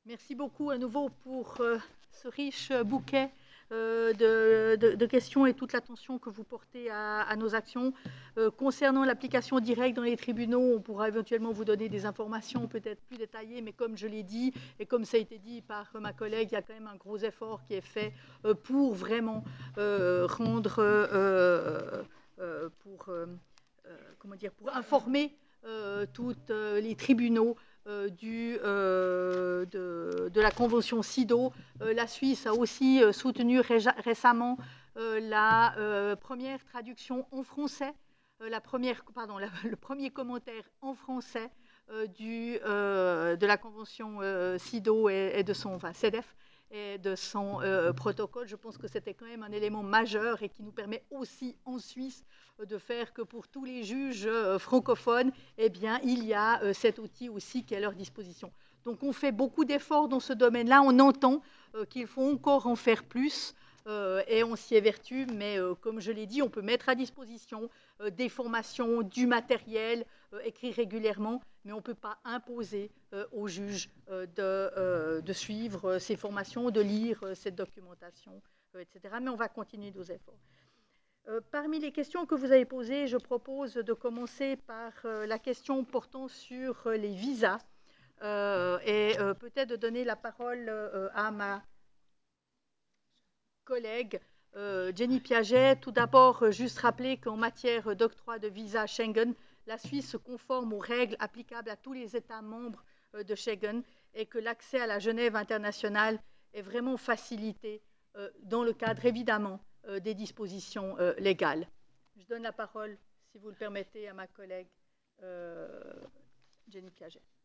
Merci beaucoup à nouveau pour ce riche bouquet de questions et toute l'attention que vous portez à nos actions. Concernant l'application directe dans les tribunaux, on pourra éventuellement vous donner des informations peut-être plus détaillées, mais comme je l'ai dit, et comme ça a été dit par ma collègue, il y a quand même un gros effort qui est fait pour vraiment rendre, pour informer tous les tribunaux de la convention CIDO. La Suisse a aussi soutenu récemment la première traduction en français, le premier commentaire en français de la convention CIDO et de son CEDEF et de son protocole. Je pense que c'était quand même un élément majeur et qui nous permet aussi en Suisse de faire que pour tous les juges francophones, eh bien, il y a cet outil aussi qui est à leur disposition. Donc on fait beaucoup d'efforts dans ce domaine-là, on entend qu'il faut encore en faire plus et on s'y évertue, mais comme je l'ai dit, on peut mettre à disposition des formations, du matériel, écrit régulièrement, mais on ne peut pas imposer aux juges de suivre ces formations, de lire cette documentation, etc. Mais on va continuer nos efforts. Parmi les questions que vous avez posées, je propose de commencer par la question portant sur les visas et peut-être de donner la parole à ma collègue Jenny Piaget. Tout d'abord, juste rappeler qu'en matière d'octroi de visa Schengen, la Suisse se conforme aux règles applicables à tous les États membres de Schengen et que l'accès à la Genève internationale est vraiment facilité dans le cadre, évidemment, des dispositions légales. Je donne la parole, si vous le permettez, à ma collègue Jenny Piaget.